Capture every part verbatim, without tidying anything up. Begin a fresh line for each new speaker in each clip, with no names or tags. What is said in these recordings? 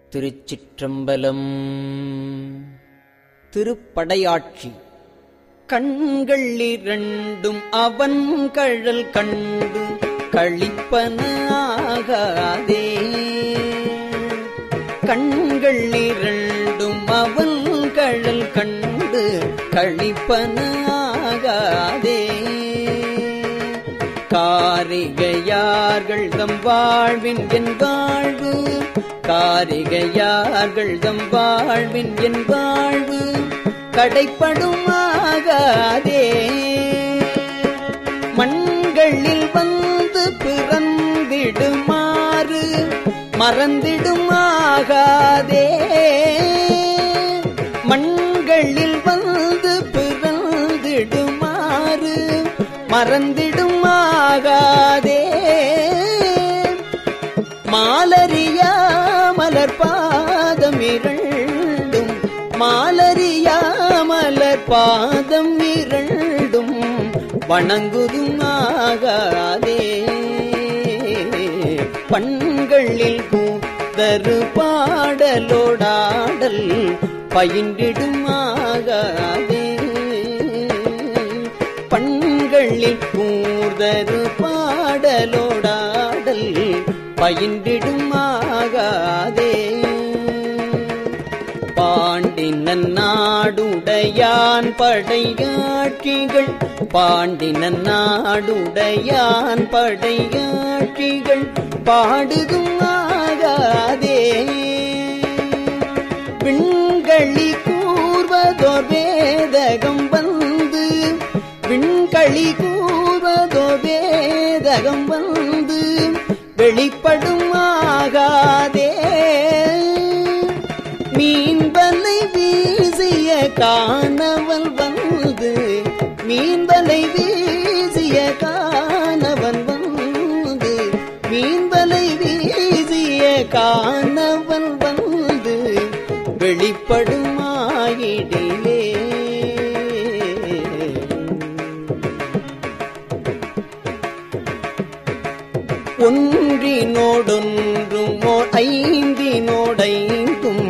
திருச்சிற்றம்பலம். திருப்படையாட்சி. கண்கள் இரண்டும் அவன் கழல் கண்டு களிப்பன ஆகாதே. கண்கள் இரண்டும் அவன் கழல் கண்டு களிப்பன ஆகாதே. காரிகையார்கள் தம் வாழ்வின் என் வாழ்வு, காரிகையார்கள் தம் வாழ்வின் என் வாழ்வு கடைப்படுமாகாதே. மண்களில் வந்து பிறந்திடுமாறு மறந்திடுமாகாதே. மண்களில் வந்து பிறந்திடுமாறு மறந்திடுமாகாதே. மாலரியா மலர் பாதம் இரண்டும், மாலரியா மலர் பாதம் இரண்டும் வணங்குதுமாகாதே. பண்களில் கூத்தரு பாடலோடாடல் பயின்றிடுமாகாதே. பண்களில் கூர்தரு பாடலோடாடல் பயின்றிடுமாகாதே. பாண்டினன் நாடுடையான் படையாட்சிகள், பாண்டினன் நாடுடையான் படையாட்சிகள் பாடுதுமாகாதே. விண்களி கூர்வதோர் வேதகம் வந்து, விண்களி கூர்வதோர் வேதகம் வந்து வெளிப்படுமாகாதே. மீன்பலை வீசிய காணவன் வந்து, மீன்பலை வீசிய காணவன் வந்து, மீன்பலை வீசிய காணவன் வந்து வெளிப்படுமாயிடிலே. ஒன்றினோடொன்றும் ஓர் ஐந்தினோடைந்தும்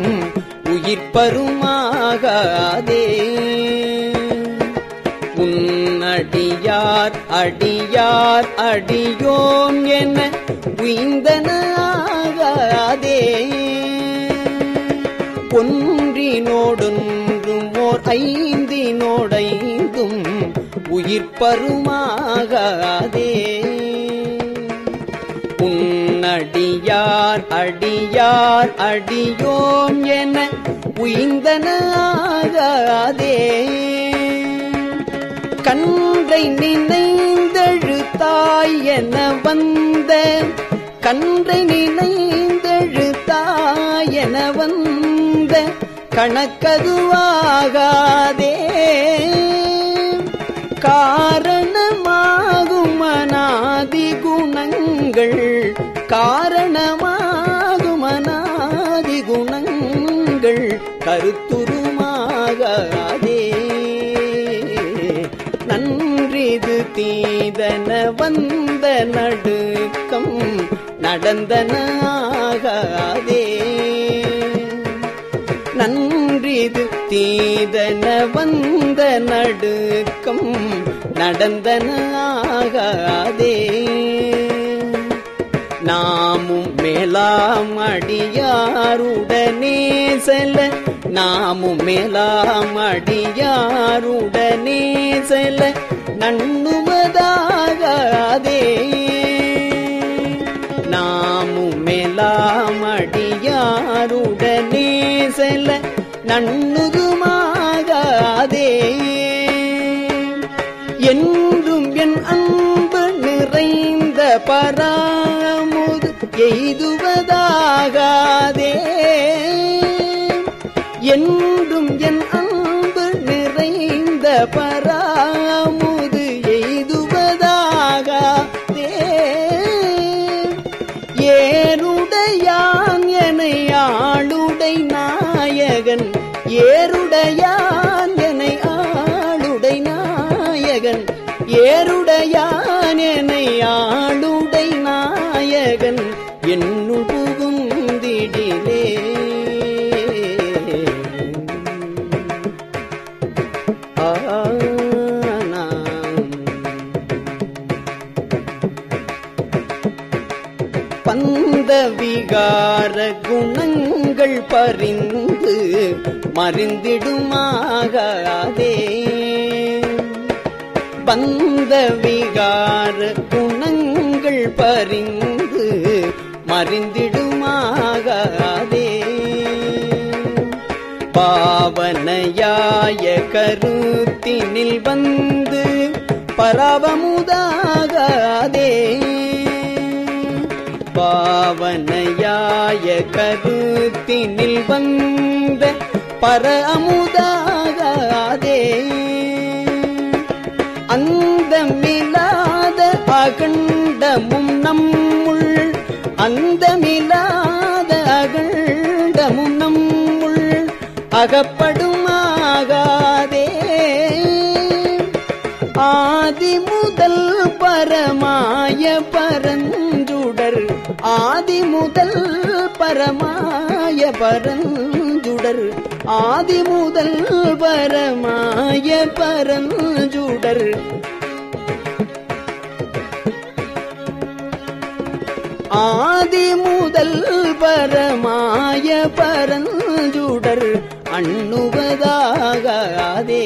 உயிர்ப்பருமாகாதே. உன்னடியார் அடியார் அடியோம் என உய்ந்தனாகாதே. ஒன்றினோடொன்றும் ஓர் ஐந்தினோடைந்தும் உயிர்ப்பருமாகாதே. உன்னடியார் அடியார் அடியோம் என உய்ந்தனாகாதே. கன்றை நினைந்தெழுத்தாய் என வந்த, கன்றை நினைந்தெழுத்தாய் என வந்த கணக்கதுவாகாதே. காரணமாகும் அநாதி குணங்கள், காரணமாகும் அநாதி குணங்கள் கருத்துருமாகாதே. நன்றிது தீதன வந்த நடுக்கம் நடந்தனாகாதே. நன்றிது தீதன வந்த நடுக்கம் நடந்தனாகாதே. நாமும் மேலாம் அடியாருடனே செல்ல, நாமும் மேலாம் அடியாருடனே செல்ல நண்ணுவதாகாதே. நாமும் மேலாம் அடியாருடனே செல்ல நண்ணுதுமாகாதே. என்றும் என் அன்பு நிறைந்த பராமுது எய்துவதாகாதே. என்றும் என் அன்பு நிறைந்த பராமுது எய்துவதாகாதே. ஏருடையான் எனை ஆளுடை நாயகன், ஏருடையான் எனை ஆளுடை நாயகன், ஏருடையான் எனை ஆளுடை நாயகன் என்னுள் புகுந்திடிலே. விகார குணங்கள் பறிந்து மறிந்திடுமாகாதே பந்த விகார குணங்கள் பறிந்து மறிந்திடுமாகாதே பாவனையாய கருத்தினில் வந்து பரவமுதாகாதே பாவனையாய கருத்தினில் வந்த பர அமுதாகாதே அந்தமில்லாத அகண்டமும் நம்முள் அந்தமில்லாத அகண்டமும் நம்முள் அகப்படுமாகாதே ஆதி முதல் பரமாய பரஞ்சுடர் ஆதி முதல் பரமாய பரஞ்சுடர் ஆதி முதல் பரமாய பரஞ்சுடர் ஆதி முதல் பரமாய பரஞ்சுடர் அண்ணுவதாகாதே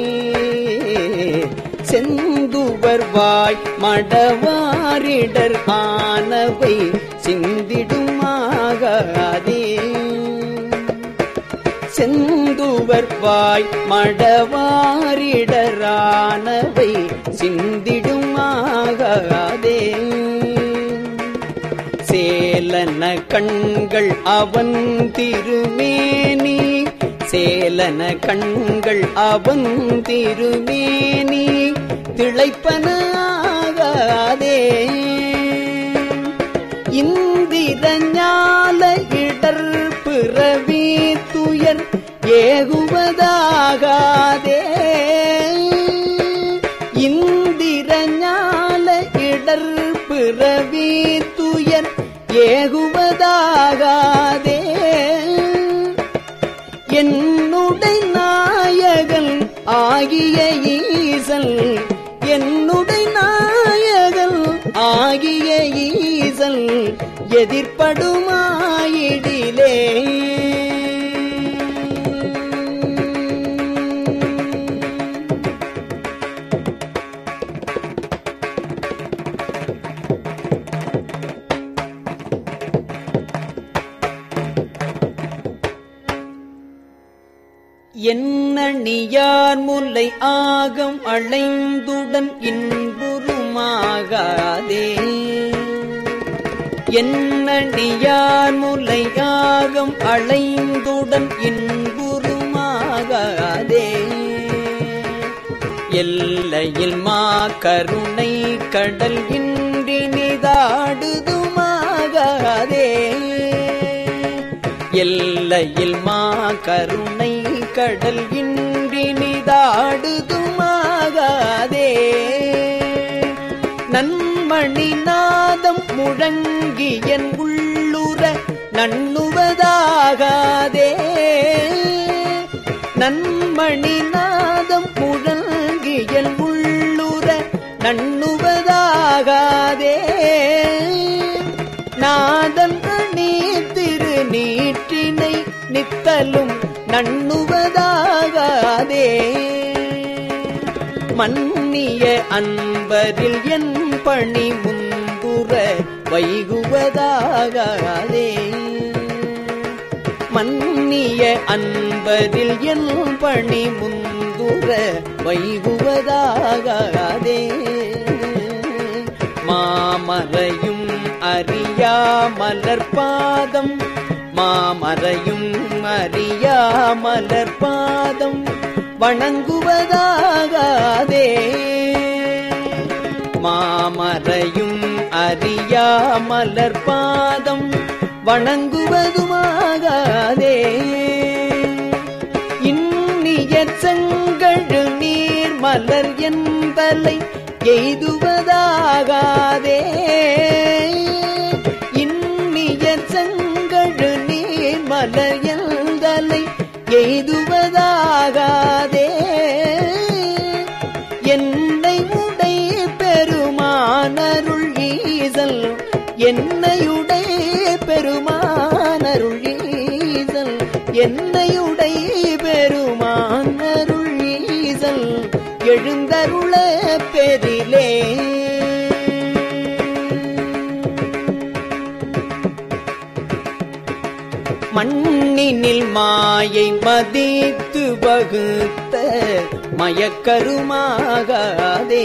செந்துவர் வாய் மடவாரிடர் ஆனவை சிந்திடுமாகாதே செந்துவர் வாய் மடவாரிடரானவை சிந்திடுமாகாதே சேலன கண்கள் அவன் திருமேனி சேலன கண்கள் அவன் திருமேனி திளைப்பனாகாதே இந்திர ஞால இடர் பிறவி துயர் ஏகுவதாகாதே இந்திர ஞால இடர் பிறவி துயர் ஏகுவதாகாதே என்னுடை நாயகன் ஆகிய ஈசன் என்னுடை நாயகன் ஆகிய ஈசன் எதிர்ப்படுமாயிடிலே எண்ணணியார் முல்லை ஆகம் அளைந்துடன் இன்புறுமாகாதே எண்ணணியார் முல்லை ஆகம் அளைந்துடன் இன்புறுமாகாதே எல்லையில் மா கருணை கடல் இன்றி நிதாடுதுமாகாதே எல்லையில் மா கருணை கடல் இன்றி நிதாடுதுமாகாதே நன்மணி நாதம் முழங்கி என் உள்ளுற நண்ணுவதாகாதே நன்மணி நாதம் முழங்கி என் உள்ளுற நண்ணுவதாகாதே நாதன் அணி திரு நீற்றினை நித்தலும் நண்ணுவதாகாதே மன்னிய அன்பரில் என் பணி முந்துற வைகுவதாகாதே மன்னிய அன்பரில் என் பணி முந்துற வைகுவதாகாதே மாமரையும் அறியா மலர்பாதம் மாமரையும் அறியா மலர்பாதம் வணங்குவதாகாதே மாமரையும் அறியா மலர்பாதம் வணங்குவதுமாகாதே இன்னிய செங்கழு நீர் மலர் என்பலை எய்துவதாகாதே இன்னிய செங்கழு நீர் மலர் என்பலை எய்துவதாகாதே என்னை உடை பெருமானருள் ஈசல் என்னையுடைய பெருமா மண்ணினில் மாயை மதித்து வகுத்த மயக்கருமாகாதே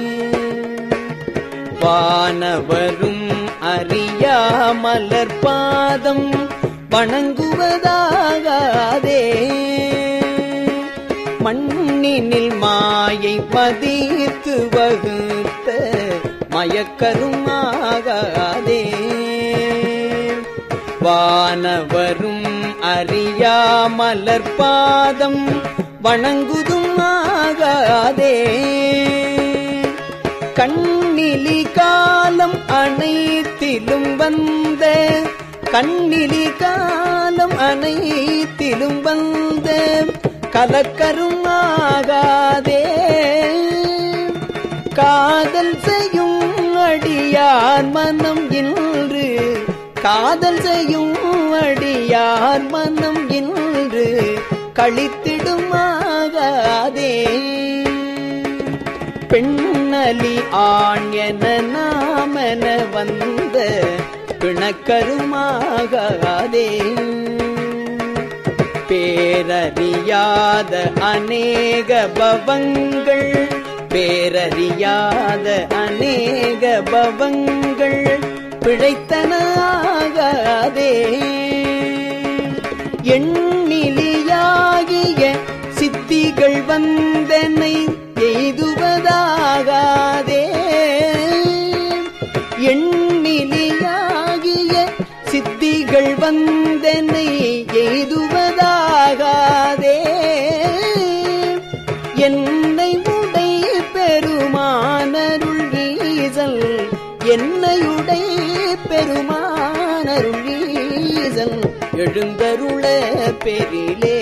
வானவரும் அறியா மலர் பாதம் வணங்குவதாகாதே மண்ணினில் மாயை மதித்து வகுத்த மயக்கருமாகாதே வானவரும் அறியா மலர் பாதம் வணங்குதும் ஆகாதே கண்ணிலி காலம் அனைத்திலும் வந்த கண்ணிலி காலம் அனைத்திலும் வந்த கலக்கரும் ஆகாதே காதல் செய்யும் அடியார் மனம் இன்று காதல் செய்யும் அடியார் மனம் இன்று களித்திடுமாகாதே பெண்ணலி ஆண் என நாமென வந்த பிணக்கருமாகாதே பேரறியாத அநேக பவங்கள் பேரறியாத அநேக பவங்கள் பிழைத்தனாகாதே எண்ணிலியாகிய சித்திகள் வந்தனை எய்துவதாகாதே எண்ணிலியாகிய சித்திகள் வந்தனை எய்துவதாகாதே என்னை உடை பெருமானருள் ஈசல் என்னையுடை பெருமானருள் ஈசல் எழுந்தருள பெரிலே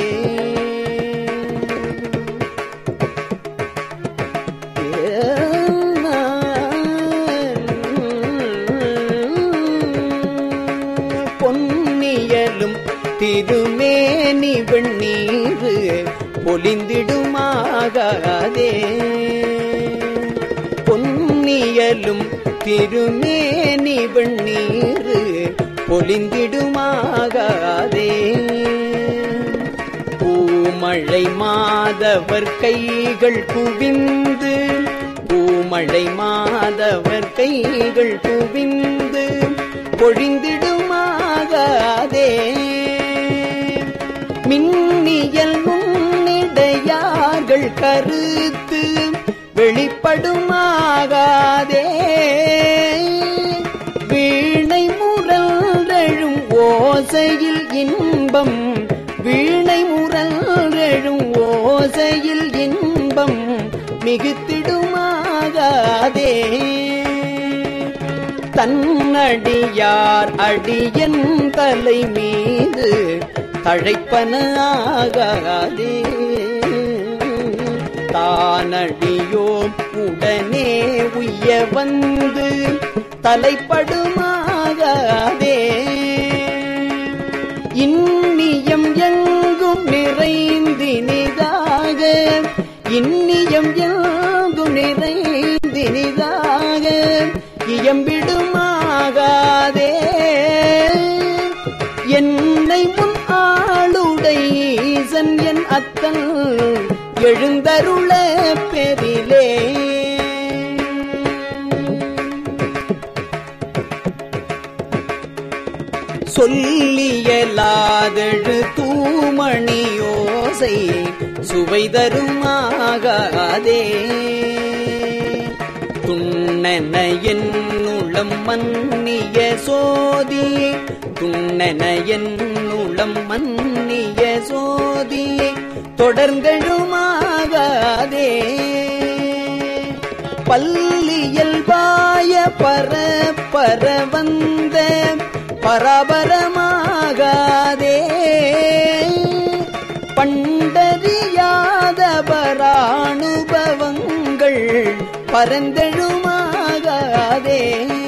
பொன்னியலும் திருமேனி வெண்ணீரு பொலிந்திடுமாகாதே பொன்னியலும் திருமேனி வெண்ணீரு பொலிந்திடுமாகாதே பூமழை மாதவர் கைகள் குவிந்து பூமழை மாதவர் கைகள் குவிந்து பொழிந்திடுமாகாதே மின்னியல் முன்னிடையார்கள் கருத்து வெளிப்படுமாகாதே வீணை முரல்றெழும் ஓசையில் இன்பம் வீணை முரல்றெழும் ஓசையில் இன்பம் மிகுத்திடுமாகாதே தன்னடியார் அடியன் தலை மீது தழைப்பனாகாதே தானடியோம் உடனே உய்ய வந்து தலைப்படுமாகாதே இன்னியம் எங்கும் நிறைந்தினிதாக இன்னியம் எங்கும் நிறைந்தினிதாக இயம்பிடுமாகாதே என்னை முன் ஆளுடை ஈசன் என் அத்தன் எழுந்தருள பெரிலே சொல்லியலாதெழு தூமணியோசை சுவைதருமாகாதே துண்ணென என்னுளம் மன்னிய சோதி துண்ணென என்னுளம் மன்னிய சோதி தொடர்ந்தெழுமாகாதே பல்லியல் வாய பரப்பர வந்த பரபரமாகாதே பண்டறியாதவரானுபவங்கள் பரந்தெழுமாகாதே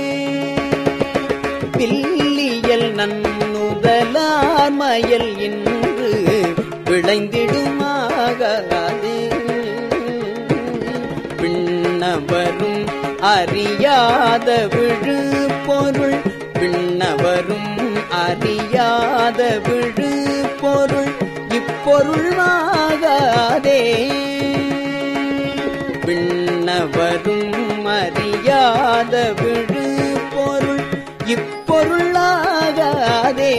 பில்லியல் நன்னுதலார் மயல் இன்று விளைந்திடுமாகாதே பின்னவரும் அறியாத விழு பொருள் பின்னவரும் அறியாத விழு பொருள் இப்பொருள் ஆகாதே. விண்ணவரும் அறியாத விழு பொருள் இப்பொருள் ஆகாதே.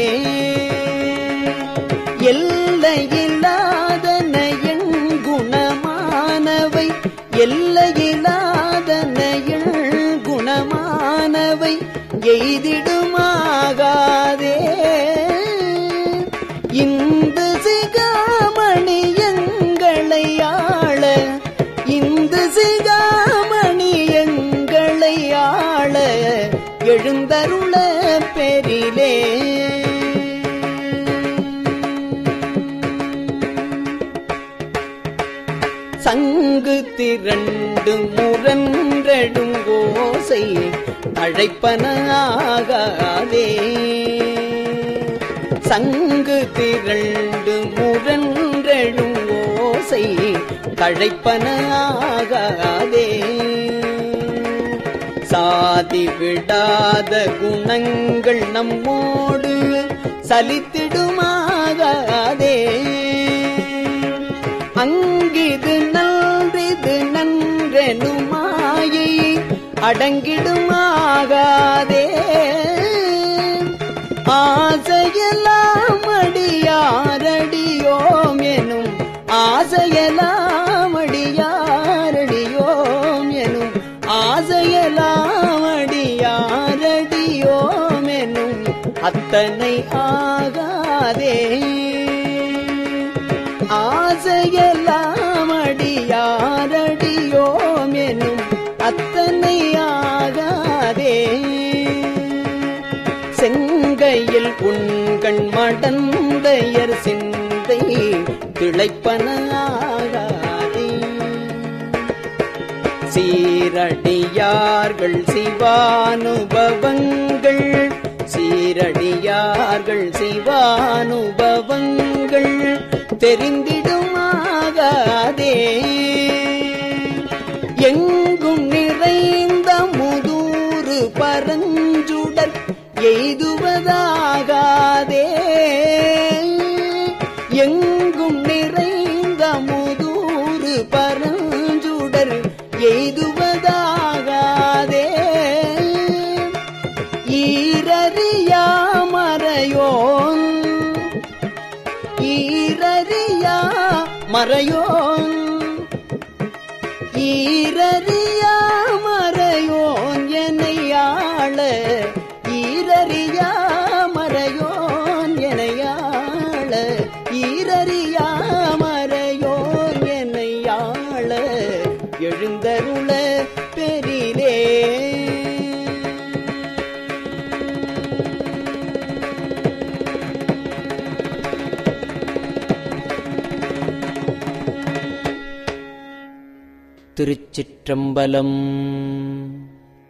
எல்லையில்லாதன என் குணமானவை எல்லையில்லாதன என் குணமானவை எய்திடுமாகாதே. இந்த சிகாமணி எங்களை ஆள இந்த சிகாமணி எங்களை ஆள எழுந்தருள பெரிலே. சங்கு திரண்டு முரன்றடும் ஓசை அழைப்பனாகாதே. சங்கு திரண்டு முரன்றடும் ஓசை கழைப்பனாகாதே. சாதி விடாத குணங்கள் நம்மோடு சலித்திடுமாகாதே. அங்கிது நன்றிது நன்றெனுமாயை அடங்கிடுமாகாதே. ஆசையெல்லாம் அடியாரடியோம் எனும் ஆசையெல்லாம் அடியாரடியோம் எனும் ஆசையெல்லாம் அடியாரடியோம் எனும் அத்தனை ஆகாதே. ஆசையெல்லாம் அடியாரடியோம் எனும் அத்தனை ஆகாதே. செங்கையில் உண்கண் மடந்தையர் சிந்தை திளைப்பனாகாதே. சீரடியார்கள் சிவானுபவங்கள் சீரடியார்கள் சிவானுபவங்கள் தெரிந்திடுமாகாதே. எங்கும் நிறைந்த முதூறு பரஞ்சுடர் எய்துவதாகாதே. எங்கும் நிறைந்த முதூறு பரஞ்சுடர் எய்துவதாகாதே. ஈரறியா மறையோன் ஈரறியா மறையோன் ஈரறியா மறையோன் எனையாள ஈரறியா மறையோன் எனையாள ஈரறியா மறையோன் எனையாள எழுந்தருள பெரிலே. திருச்சிற்றம்பலம்.